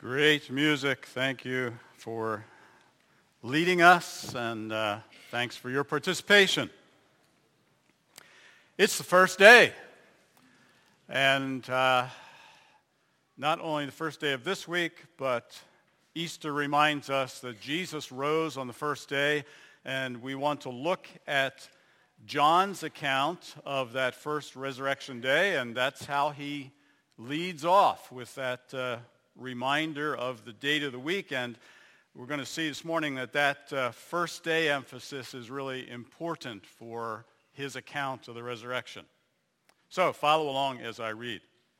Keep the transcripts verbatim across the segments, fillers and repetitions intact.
Great music. Thank you for leading us, and uh, thanks for your participation. It's the first day, and uh, not only the first day of this week, but Easter reminds us that Jesus rose on the first day, and we want to look at John's account of that first resurrection day, and that's how he leads off with that uh, reminder of the date of the week. And we're going to see this morning that that uh, first day emphasis is really important for his account of the resurrection. So follow along as I read.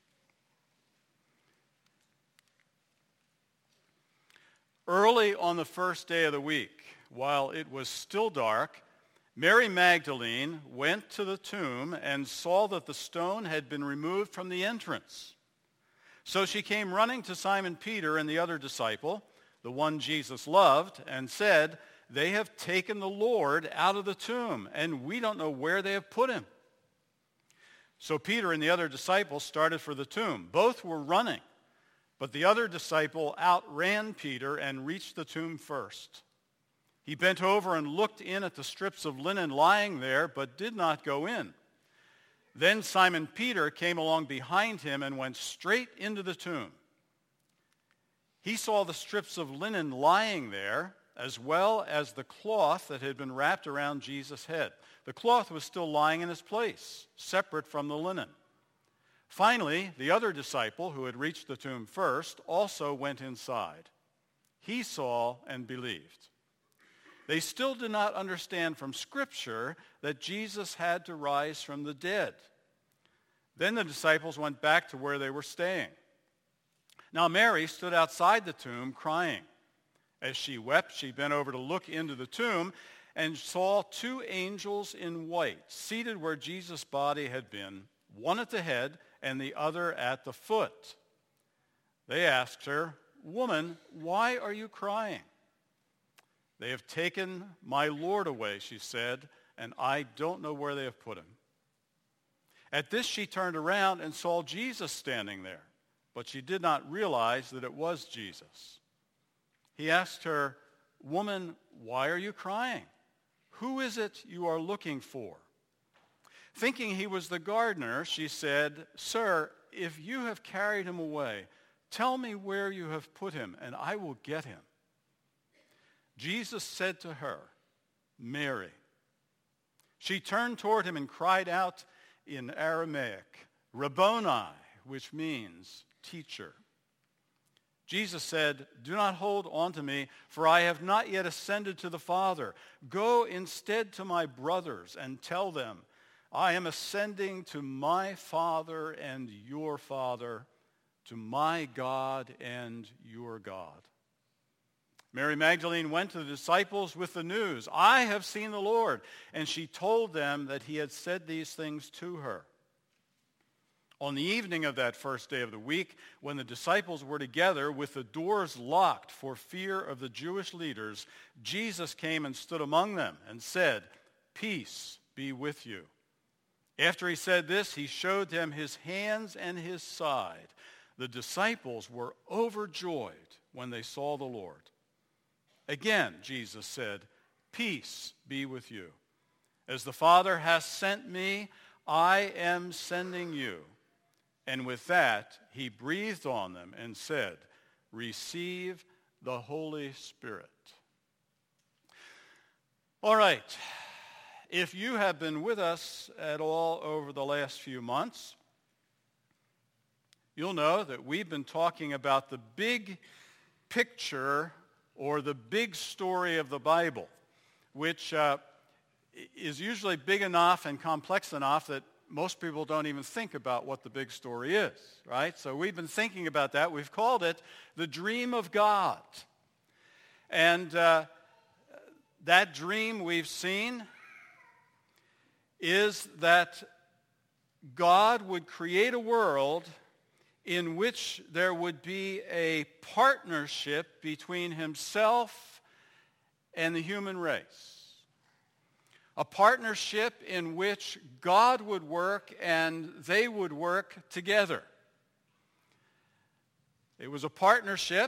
Early on the first day of the week, while it was still dark, Mary Magdalene went to the tomb and saw that the stone had been removed from the entrance. So she came running to Simon Peter and the other disciple, the one Jesus loved, and said, "They have taken the Lord out of the tomb, and we don't know where they have put him." So Peter and the other disciple started for the tomb. Both were running, but the other disciple outran Peter and reached the tomb first. He bent over and looked in at the strips of linen lying there, but did not go in. Then Simon Peter came along behind him and went straight into the tomb. He saw the strips of linen lying there, as well as the cloth that had been wrapped around Jesus' head. The cloth was still lying in its place, separate from the linen. Finally, the other disciple, who had reached the tomb first, also went inside. He saw and believed. They still did not understand from Scripture that Jesus had to rise from the dead. Then the disciples went back to where they were staying. Now Mary stood outside the tomb crying. As she wept, she bent over to look into the tomb and saw two angels in white seated where Jesus' body had been, one at the head and the other at the foot. They asked her, "Woman, why are you crying?" "They have taken my Lord away," she said, "and I don't know where they have put him." At this she turned around and saw Jesus standing there, but she did not realize that it was Jesus. He asked her, "Woman, why are you crying? Who is it you are looking for?" Thinking he was the gardener, she said, "Sir, if you have carried him away, tell me where you have put him, and I will get him." Jesus said to her, "Mary." She turned toward him and cried out in Aramaic, "Rabboni," which means teacher. Jesus said, "Do not hold on to me, for I have not yet ascended to the Father. Go instead to my brothers and tell them, I am ascending to my Father and your Father, to my God and your God." Mary Magdalene went to the disciples with the news, "I have seen the Lord," and she told them that he had said these things to her. On the evening of that first day of the week, when the disciples were together with the doors locked for fear of the Jewish leaders, Jesus came and stood among them and said, "Peace be with you." After he said this, he showed them his hands and his side. The disciples were overjoyed when they saw the Lord. Again, Jesus said, "Peace be with you. As the Father has sent me, I am sending you." And with that, he breathed on them and said, "Receive the Holy Spirit." All right. If you have been with us at all over the last few months, you'll know that we've been talking about the big picture or the big story of the Bible, which uh, is usually big enough and complex enough that most people don't even think about what the big story is, right? So we've been thinking about that. We've called it the dream of God. And uh, that dream we've seen is that God would create a world in which there would be a partnership between himself and the human race. A partnership in which God would work and they would work together. It was a partnership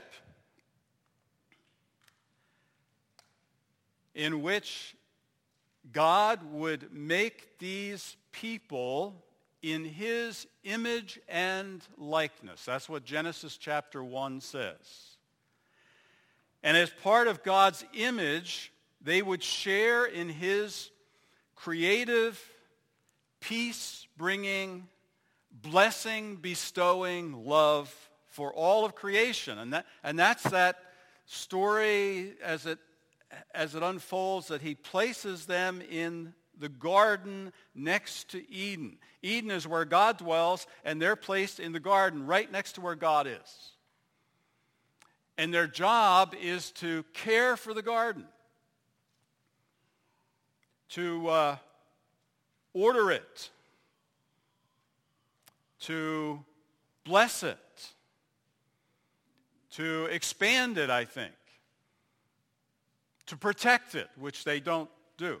in which God would make these people in his image and likeness. That's what Genesis chapter one says. And as part of God's image, they would share in his creative, peace-bringing, blessing-bestowing love for all of creation. And that, and that's that story as it, as it unfolds, that he places them in the garden next to Eden. Eden is where God dwells, and they're placed in the garden right next to where God is. And their job is to care for the garden, to uh, order it, to bless it, to expand it, I think, to protect it, which they don't do.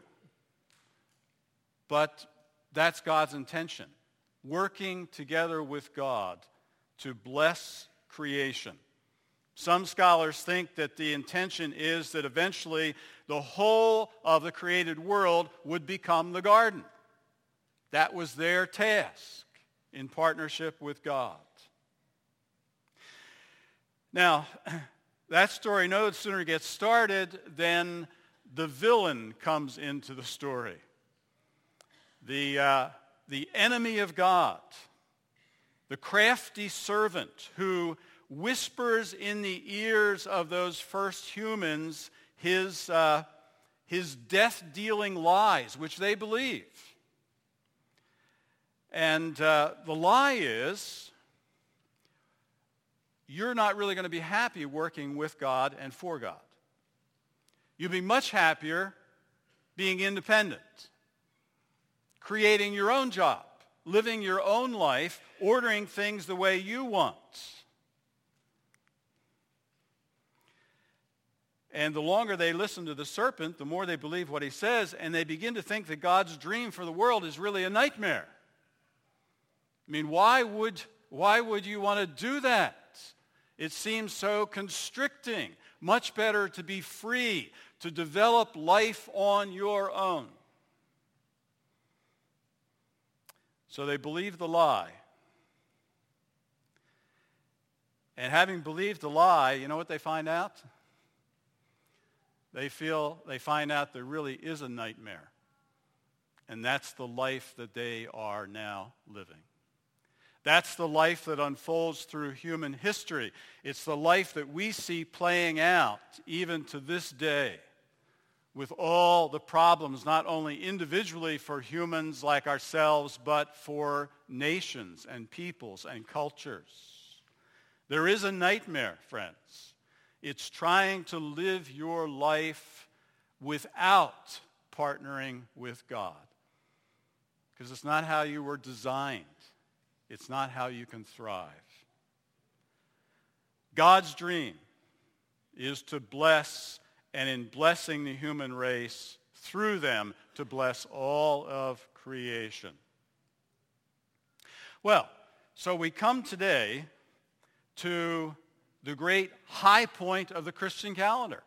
But that's God's intention, working together with God to bless creation. Some scholars think that the intention is that eventually the whole of the created world would become the garden. That was their task in partnership with God. Now, that story no sooner gets started than the villain comes into the story. The, uh, the enemy of God, the crafty servant who whispers in the ears of those first humans his, uh, his death-dealing lies, which they believe. And uh, the lie is, you're not really going to be happy working with God and for God. You'll be much happier being independent, creating your own job, living your own life, ordering things the way you want. And the longer they listen to the serpent, the more they believe what he says, and they begin to think that God's dream for the world is really a nightmare. I mean, why would, why would you want to do that? It seems so constricting. Much better to be free, to develop life on your own. So they believe the lie. And having believed the lie, you know what they find out? They feel, they find out there really is a nightmare. And that's the life that they are now living. That's the life that unfolds through human history. It's the life that we see playing out even to this day, with all the problems, not only individually for humans like ourselves, but for nations and peoples and cultures. There is a nightmare, friends. It's trying to live your life without partnering with God. Because it's not how you were designed. It's not how you can thrive. God's dream is to bless, and in blessing the human race, through them, to bless all of creation. Well, so we come today to the great high point of the Christian calendar.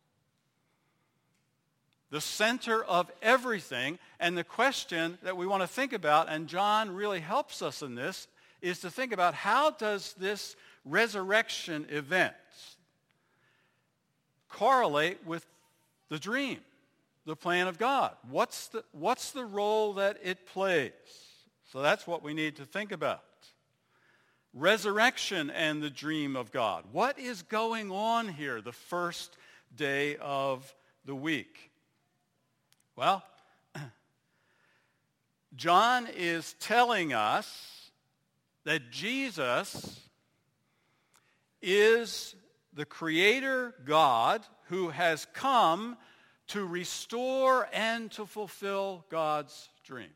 The center of everything, and the question that we want to think about, and John really helps us in this, is to think about how does this resurrection event correlate with the dream, the plan of God? What's the, what's the role that it plays? So that's what we need to think about. Resurrection and the dream of God. What is going on here the first day of the week? Well, John is telling us that Jesus is the Creator God who has come to restore and to fulfill God's dream.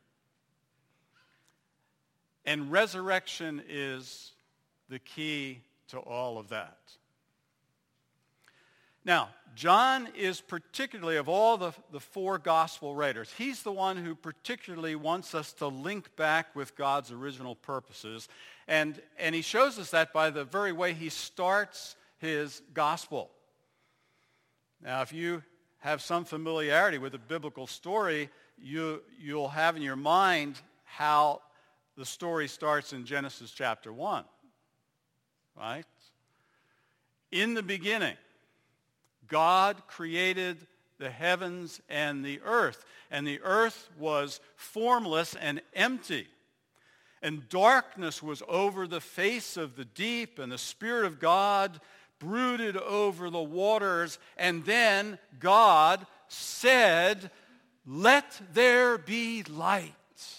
And resurrection is the key to all of that. Now, John is particularly, of all the, the four gospel writers, he's the one who particularly wants us to link back with God's original purposes. And, and he shows us that by the very way he starts his gospel. Now, if you have some familiarity with the biblical story, you, you'll have in your mind how the story starts in Genesis chapter one, right? In the beginning, God created the heavens and the earth, and the earth was formless and empty. And darkness was over the face of the deep, and the Spirit of God brooded over the waters. And then God said, "Let there be light."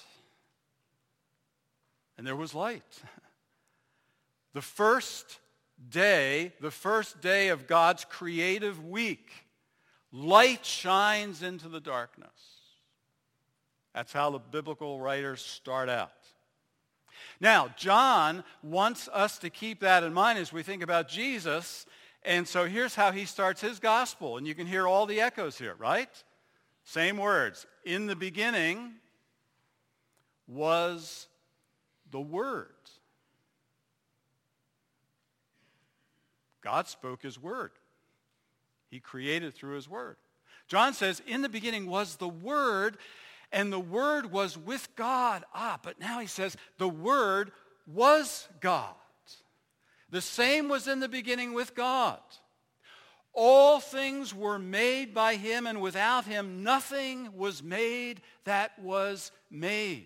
And there was light. The first day, the first day of God's creative week, light shines into the darkness. That's how the biblical writers start out. Now, John wants us to keep that in mind as we think about Jesus. And so here's how he starts his gospel. And you can hear all the echoes here, right? Same words. In the beginning was the Word. God spoke his word. He created through his word. John says, in the beginning was the Word, and the Word was with God. Ah, but now he says, the Word was God. The same was in the beginning with God. All things were made by him, and without him nothing was made that was made.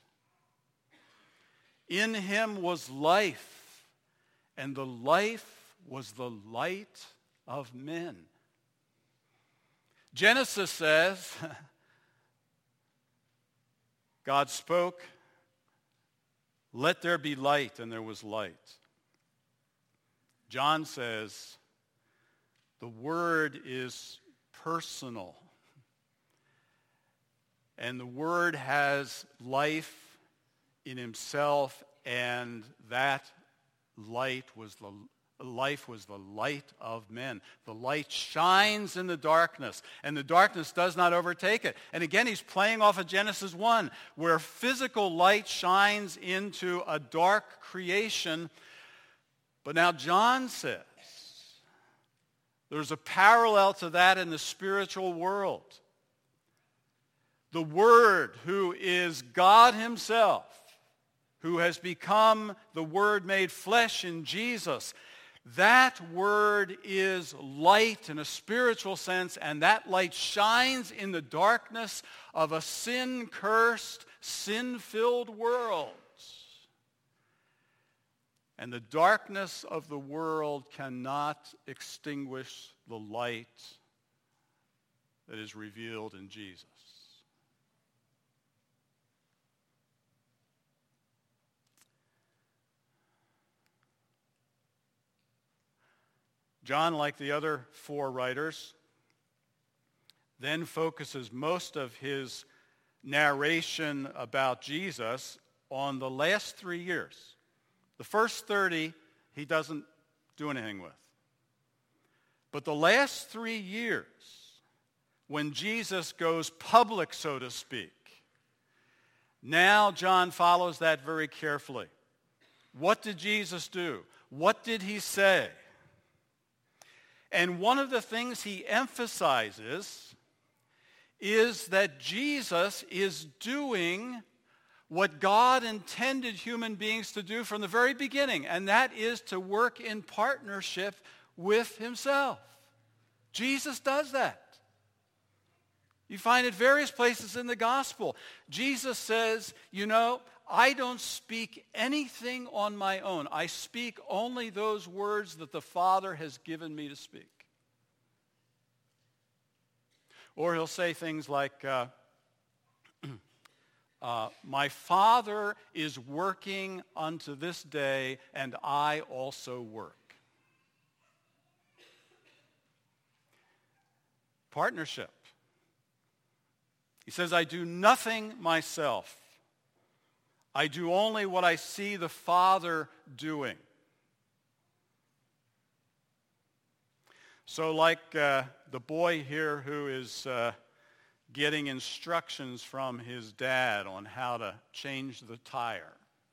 In him was life, and the life was the light of men. Genesis says, God spoke, "Let there be light," and there was light. John says, the Word is personal. And the Word has life in himself, and that light was the life was the light of men. The light shines in the darkness, and the darkness does not overtake it. And again, he's playing off of Genesis one, where physical light shines into a dark creation. But now John says there's a parallel to that in the spiritual world. The Word, who is God himself, who has become the Word made flesh in Jesus, that Word is light in a spiritual sense, and that light shines in the darkness of a sin-cursed, sin-filled world. And the darkness of the world cannot extinguish the light that is revealed in Jesus. John, like the other four writers, then focuses most of his narration about Jesus on the last three years. The first thirty, he doesn't do anything with. But the last three years, when Jesus goes public, so to speak, now John follows that very carefully. What did Jesus do? What did he say? And one of the things he emphasizes is that Jesus is doing what God intended human beings to do from the very beginning, and that is to work in partnership with himself. Jesus does that. You find it various places in the gospel. Jesus says, you know, I don't speak anything on my own. I speak only those words that the Father has given me to speak. Or he'll say things like, uh, uh, my Father is working unto this day, and I also work. Partnership. He says, I do nothing myself. I do only what I see the Father doing. So like uh, the boy here who is uh, getting instructions from his dad on how to change the tire.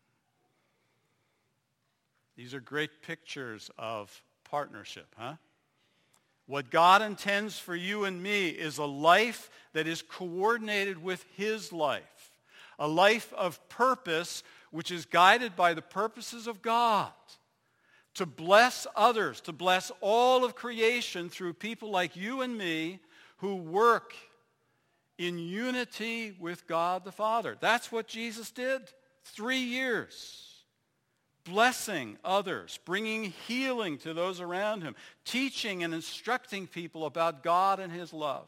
These are great pictures of partnership, huh? What God intends for you and me is a life that is coordinated with his life, a life of purpose which is guided by the purposes of God, to bless others, to bless all of creation through people like you and me who work in unity with God the Father. That's what Jesus did. Three years. Blessing others, bringing healing to those around him, teaching and instructing people about God and his love.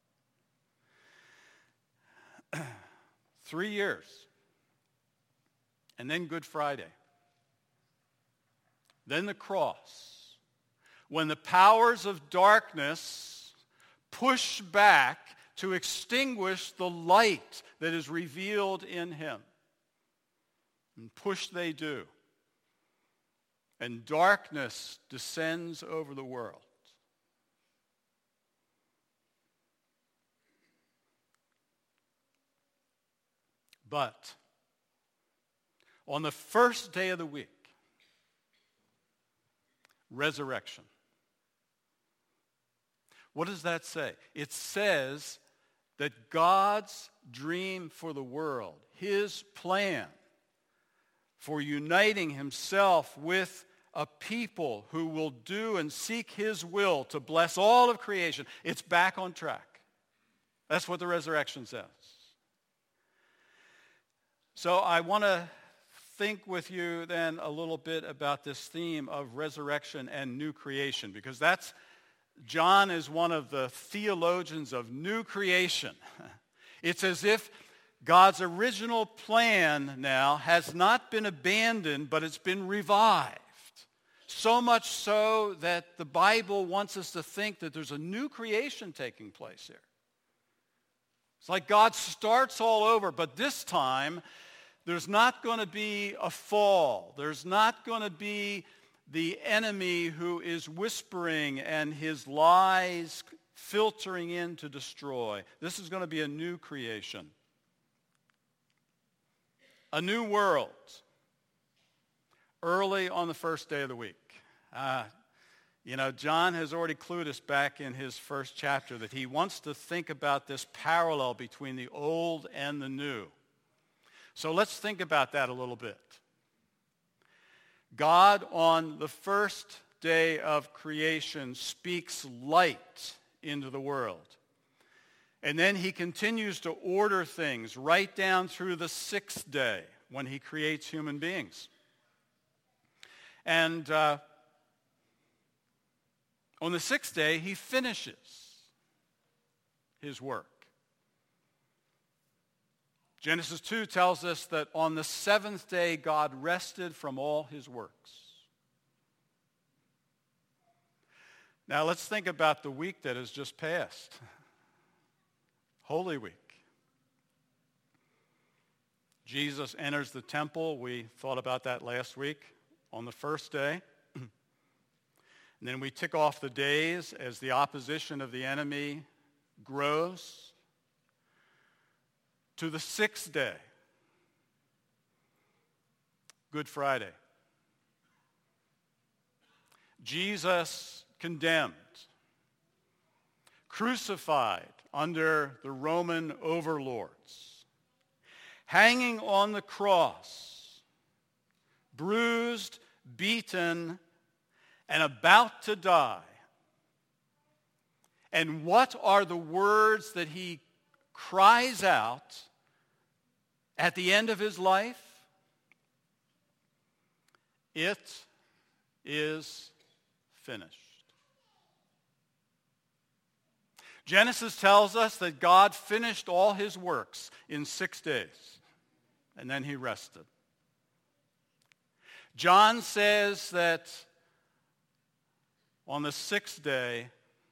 Three years. And then Good Friday. Then the cross. When the powers of darkness push back to extinguish the light that is revealed in him. And push they do. And darkness descends over the world. But on the first day of the week, resurrection. What does that say? It says that God's dream for the world, his plan for uniting himself with a people who will do and seek his will to bless all of creation, it's back on track. That's what the resurrection says. So I want to think with you then a little bit about this theme of resurrection and new creation, because that's, John is one of the theologians of new creation. It's as if God's original plan now has not been abandoned, but it's been revived. So much so that the Bible wants us to think that there's a new creation taking place here. It's like God starts all over, but this time there's not going to be a fall. There's not going to be the enemy who is whispering and his lies filtering in to destroy. This is going to be a new creation. A new world. Early on the first day of the week. Uh, you know, John has already clued us back in his first chapter that he wants to think about this parallel between the old and the new. So let's think about that a little bit. God on the first day of creation speaks light into the world. And then he continues to order things right down through the sixth day when he creates human beings. And uh, on the sixth day, he finishes his work. Genesis two tells us that on the seventh day, God rested from all his works. Now let's think about the week that has just passed. Holy Week. Jesus enters the temple. We thought about that last week on the first day. And then we tick off the days as the opposition of the enemy grows to the sixth day, Good Friday. Jesus condemned, crucified under the Roman overlords, hanging on the cross, bruised, beaten, and about to die. And what are the words that he cries out at the end of his life? It is finished. Genesis tells us that God finished all his works in six days, and then he rested. John says that on the sixth day,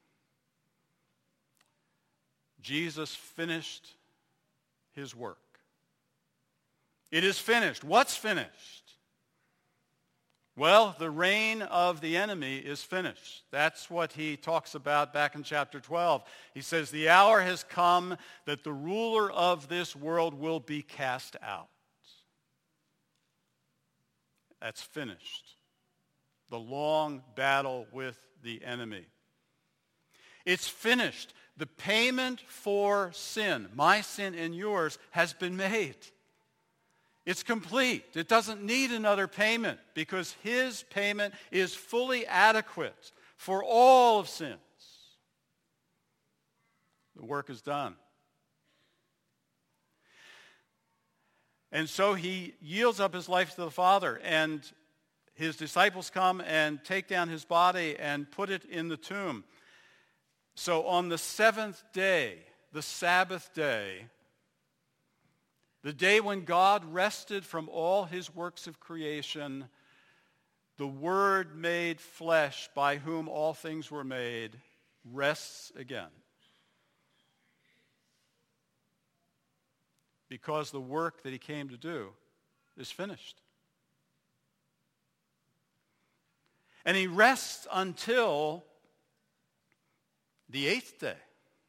Jesus finished his work. It is finished. What's finished? Well, the reign of the enemy is finished. That's what he talks about back in chapter twelve. He says, the hour has come that the ruler of this world will be cast out. That's finished. The long battle with the enemy. It's finished. The payment for sin, my sin and yours, has been made. It's complete. It doesn't need another payment because his payment is fully adequate for all of sins. The work is done. And so he yields up his life to the Father, and his disciples come and take down his body and put it in the tomb. So on the seventh day, the Sabbath day, the day when God rested from all his works of creation, the Word made flesh by whom all things were made rests again. Because the work that he came to do is finished. And he rests until the eighth day.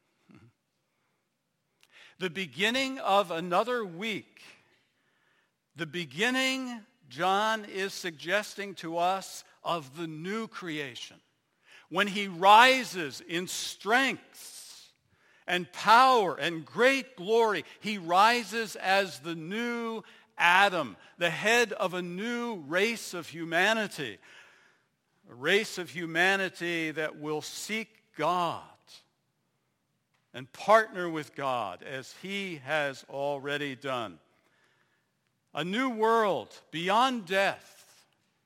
The beginning of another week. The beginning, John is suggesting to us, of the new creation. When he rises in strength and power and great glory, he rises as the new Adam, the head of a new race of humanity. A race of humanity that will seek God and partner with God as he has already done. A new world beyond death.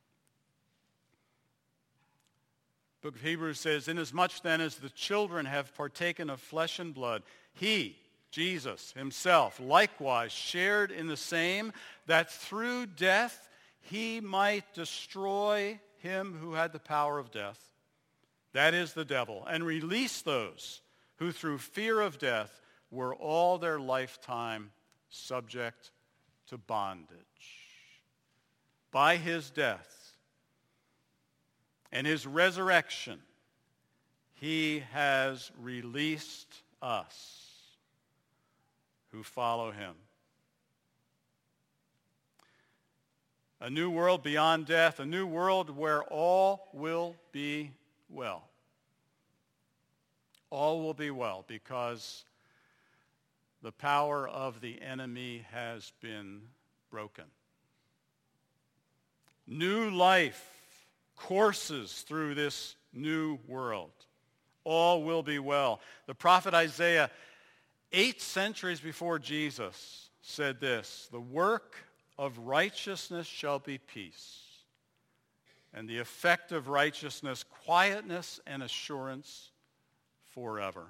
The book of Hebrews says, inasmuch then as the children have partaken of flesh and blood, he, Jesus himself, likewise shared in the same, that through death he might destroy him who had the power of death, that is the devil, and release those who through fear of death were all their lifetime subject to bondage. By his death and his resurrection, he has released us who follow him. A new world beyond death, a new world where all will be well. All will be well because the power of the enemy has been broken. New life courses through this new world. All will be well. The prophet Isaiah, eight centuries before Jesus, said this, the work of righteousness shall be peace, and the effect of righteousness, quietness and assurance forever.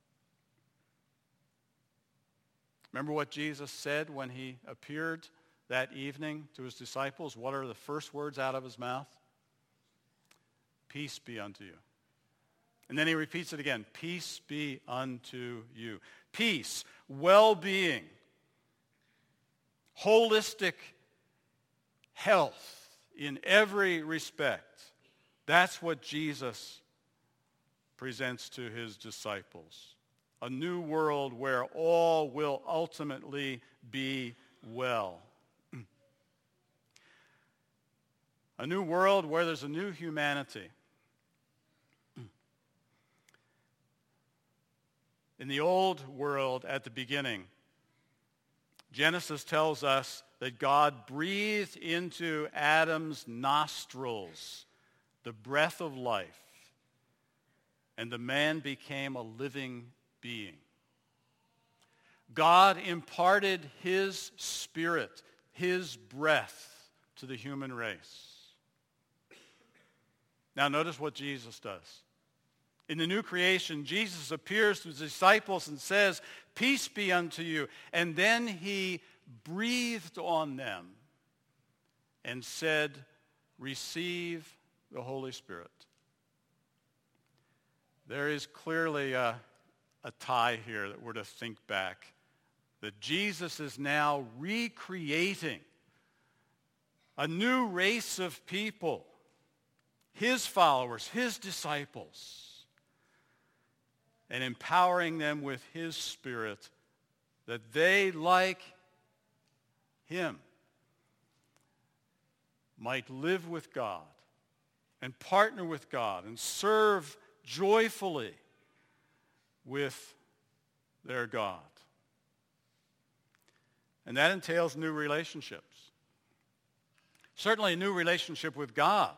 Remember what Jesus said when he appeared that evening to his disciples? What are the first words out of his mouth? Peace be unto you. And then he repeats it again. Peace be unto you. Peace, well-being, holistic health in every respect. That's what Jesus presents to his disciples. A new world where all will ultimately be well. A new world where there's a new humanity. In the old world at the beginning, Genesis tells us that God breathed into Adam's nostrils the breath of life, and the man became a living being. God imparted his spirit, his breath to the human race. Now notice what Jesus does. In the new creation, Jesus appears to his disciples and says, peace be unto you. And then he breathed on them and said, receive the Holy Spirit. There is clearly a, a tie here that we're to think back. That Jesus is now recreating a new race of people, his followers, his disciples, and empowering them with his Spirit that they, like him, might live with God and partner with God and serve joyfully with their God. And that entails new relationships. Certainly a new relationship with God.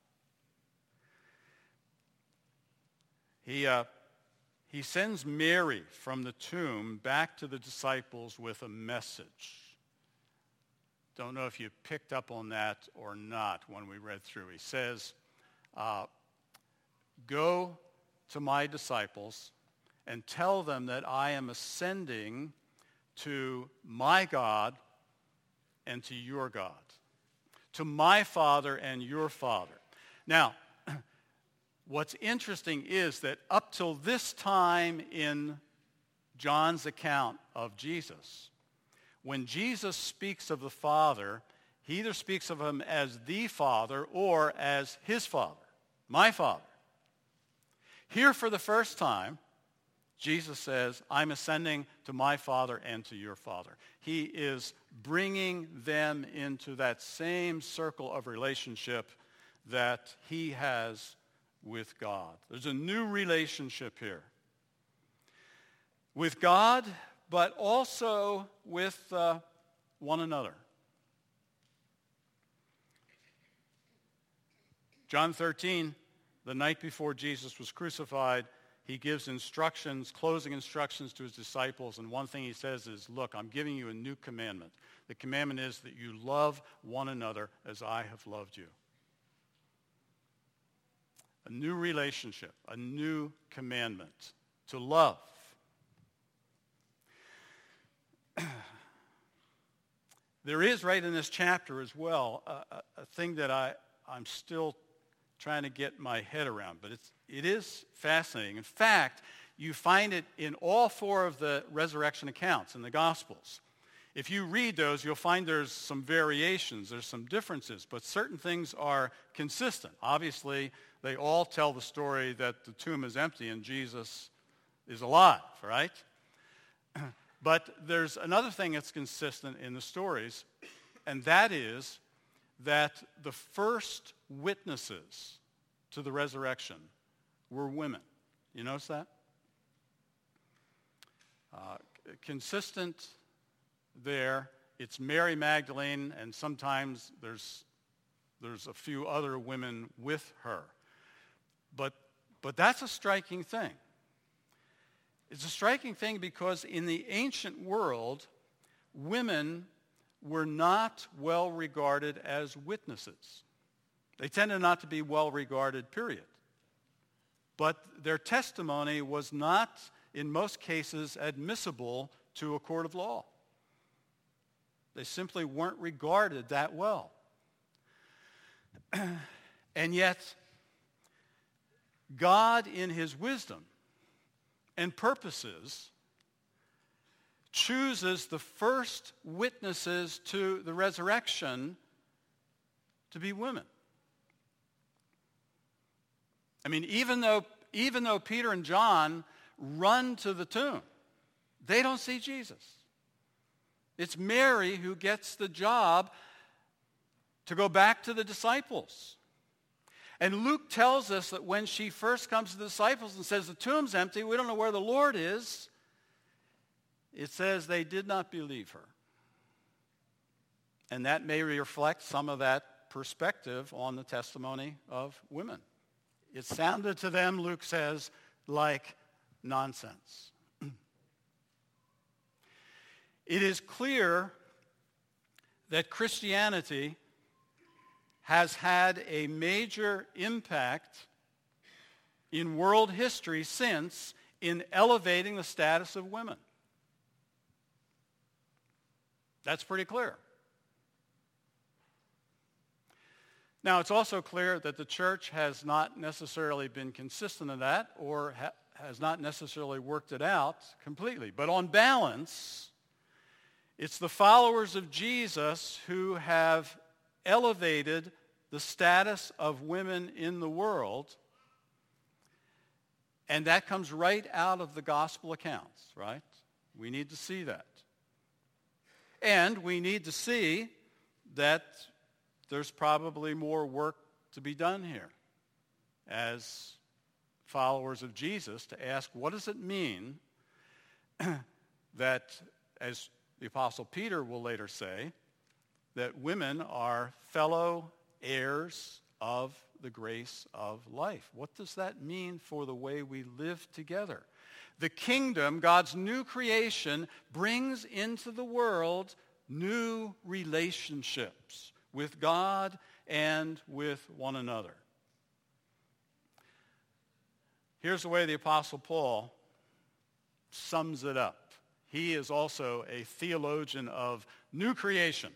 He, uh, he sends Mary from the tomb back to the disciples with a message. Don't know if you picked up on that or not when we read through. He says, uh, go to my disciples and tell them that I am ascending to my God and to your God, to my Father and your Father. Now, what's interesting is that up till this time in John's account of Jesus, when Jesus speaks of the Father, he either speaks of him as the Father or as his Father, my Father. Here for the first time, Jesus says, I'm ascending to my Father and to your Father. He is bringing them into that same circle of relationship that he has with God. There's a new relationship here with God, but also with uh, one another. John thirteen, the night before Jesus was crucified, he gives instructions, closing instructions to his disciples, and one thing he says is, look, I'm giving you a new commandment. The commandment is that you love one another as I have loved you. A new relationship, a new commandment, to love. There is right in this chapter as well a, a, a thing that I, I'm still trying to get my head around, but it's, it is fascinating. In fact, you find it in all four of the resurrection accounts in the Gospels. If you read those, you'll find there's some variations, there's some differences, but certain things are consistent. Obviously, they all tell the story that the tomb is empty and Jesus is alive, right? But there's another thing that's consistent in the stories, and that is that the first witnesses to the resurrection were women. You notice that? Uh, consistent there, it's Mary Magdalene, and sometimes there's there's a few other women with her. But but that's a striking thing. It's a striking thing because in the ancient world, women were not well regarded as witnesses. They tended not to be well regarded, period. But their testimony was not, in most cases, admissible to a court of law. They simply weren't regarded that well. And yet, God, in his wisdom and purposes, chooses the first witnesses to the resurrection to be women. I mean, even though, even though Peter and John run to the tomb, they don't see Jesus. It's Mary who gets the job to go back to the disciples. And Luke tells us that when she first comes to the disciples and says, the tomb's empty, we don't know where the Lord is, it says they did not believe her. And that may reflect some of that perspective on the testimony of women. It sounded to them, Luke says, like nonsense. It is clear that Christianity has had a major impact in world history since in elevating the status of women. That's pretty clear. Now, it's also clear that the church has not necessarily been consistent in that or ha- has not necessarily worked it out completely. But on balance, it's the followers of Jesus who have elevated the status of women in the world. And that comes right out of the gospel accounts, right? We need to see that. And we need to see that there's probably more work to be done here as followers of Jesus, to ask, what does it mean that, as the Apostle Peter will later say, that women are fellow heirs of the grace of life? What does that mean for the way we live together? The kingdom, God's new creation, brings into the world new relationships with God and with one another. Here's the way the Apostle Paul sums it up. He is also a theologian of new creation.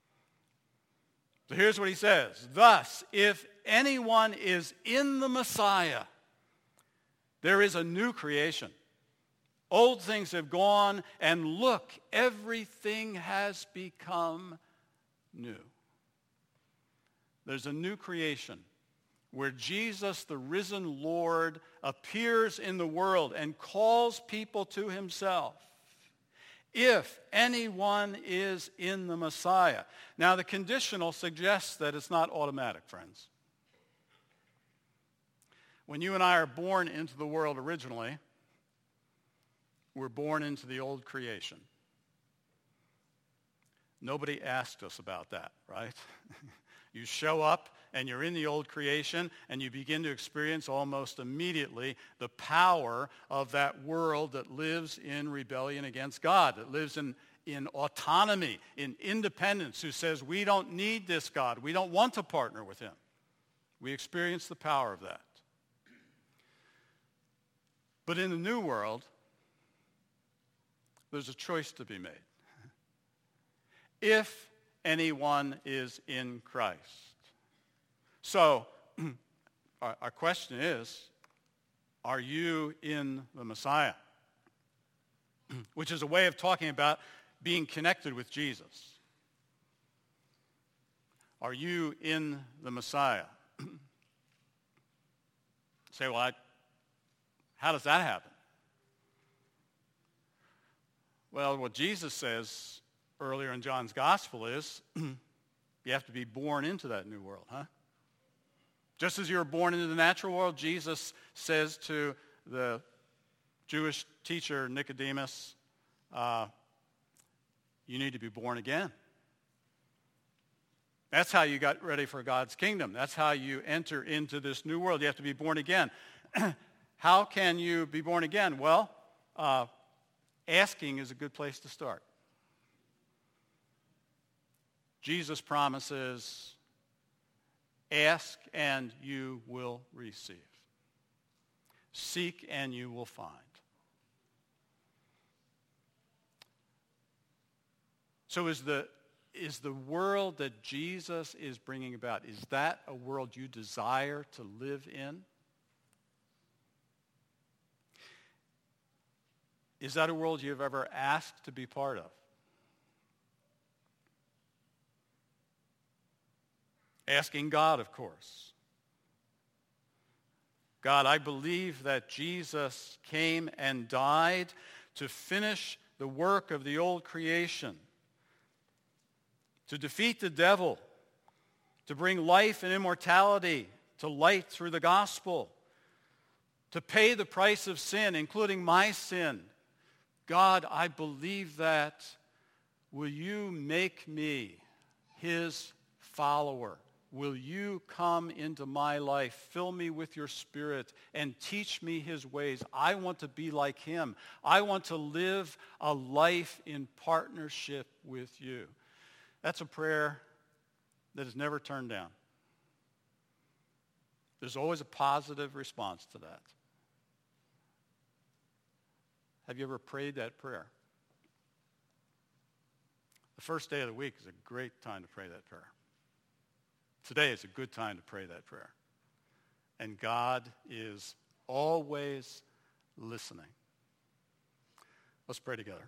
So here's what he says. Thus, if anyone is in the Messiah, there is a new creation. Old things have gone, and look, everything has become new. There's a new creation where Jesus, the risen Lord, appears in the world and calls people to himself. If anyone is in the Messiah. Now, the conditional suggests that it's not automatic, friends. When you and I are born into the world originally, we're born into the old creation. Nobody asked us about that, right? You show up and you're in the old creation, and you begin to experience almost immediately the power of that world that lives in rebellion against God, that lives in, in autonomy, in independence, who says, we don't need this God. We don't want to partner with him. We experience the power of that. But in the new world, there's a choice to be made. If anyone is in Christ. So, our, our question is, are you in the Messiah? Which is a way of talking about being connected with Jesus. Are you in the Messiah? Say, well, I, how does that happen? Well, what Jesus says earlier in John's gospel is, you have to be born into that new world, huh? Just as you were born into the natural world, Jesus says to the Jewish teacher Nicodemus, uh, you need to be born again. That's how you got ready for God's kingdom. That's how you enter into this new world. You have to be born again. How can you be born again? Well, uh, asking is a good place to start. Jesus promises, ask and you will receive. Seek and you will find. So is the, is the world that Jesus is bringing about, is that a world you desire to live in? Is that a world you've ever asked to be part of? Asking God, of course. God, I believe that Jesus came and died to finish the work of the old creation, to defeat the devil, to bring life and immortality to light through the gospel, to pay the price of sin, including my sin. God, I believe that. Will you make me his follower? Will you come into my life, fill me with your Spirit, and teach me his ways? I want to be like him. I want to live a life in partnership with you. That's a prayer that is never turned down. There's always a positive response to that. Have you ever prayed that prayer? The first day of the week is a great time to pray that prayer. Today is a good time to pray that prayer. And God is always listening. Let's pray together.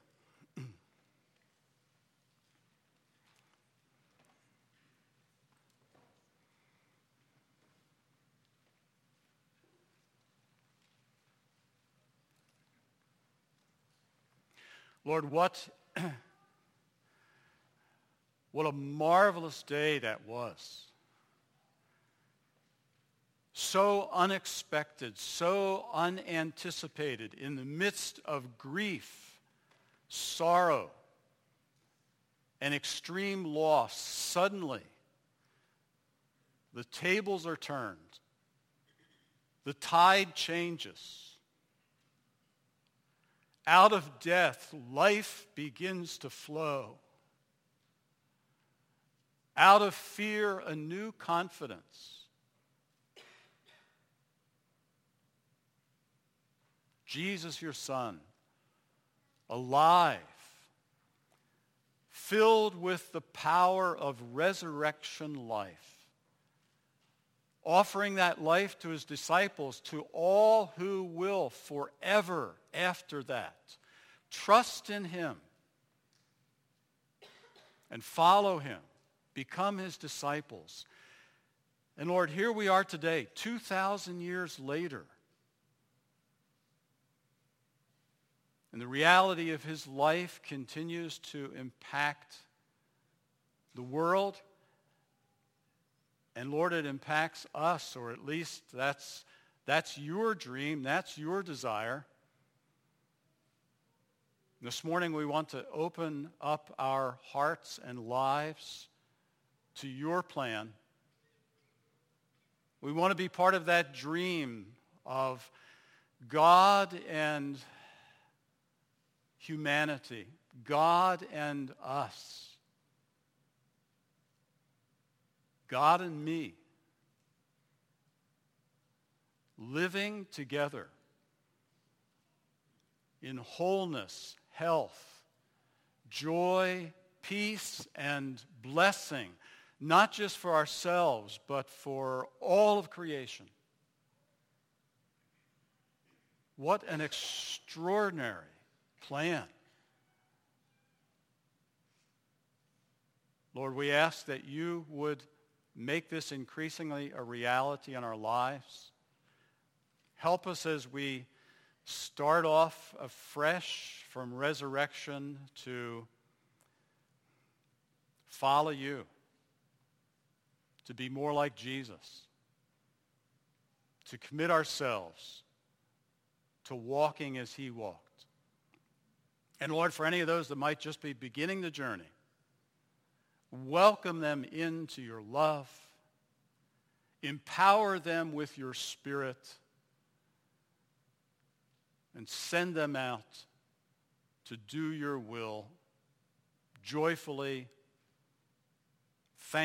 Lord, what, what a marvelous day that was. So unexpected, so unanticipated, in the midst of grief, sorrow, and extreme loss. Suddenly, the tables are turned. The tide changes. Out of death, life begins to flow. Out of fear, a new confidence. Jesus, your Son, alive, filled with the power of resurrection life, offering that life to his disciples, to all who will forever after that. Trust in him and follow him. Become his disciples. And Lord, here we are today, two thousand years later. And the reality of his life continues to impact the world. And Lord, it impacts us, or at least that's, that's your dream, that's your desire. This morning we want to open up our hearts and lives to your plan. We want to be part of that dream of God and humanity, God and us, God and me, living together in wholeness, health, joy, peace, and blessing, not just for ourselves, but for all of creation. What an extraordinary plan. Lord, we ask that you would make this increasingly a reality in our lives. Help us as we start off afresh from resurrection to follow you, to be more like Jesus, to commit ourselves to walking as he walked. And Lord, for any of those that might just be beginning the journey, welcome them into your love. Empower them with your Spirit. And send them out to do your will joyfully,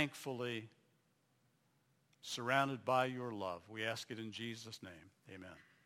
thankfully, surrounded by your love. We ask it in Jesus' name. Amen.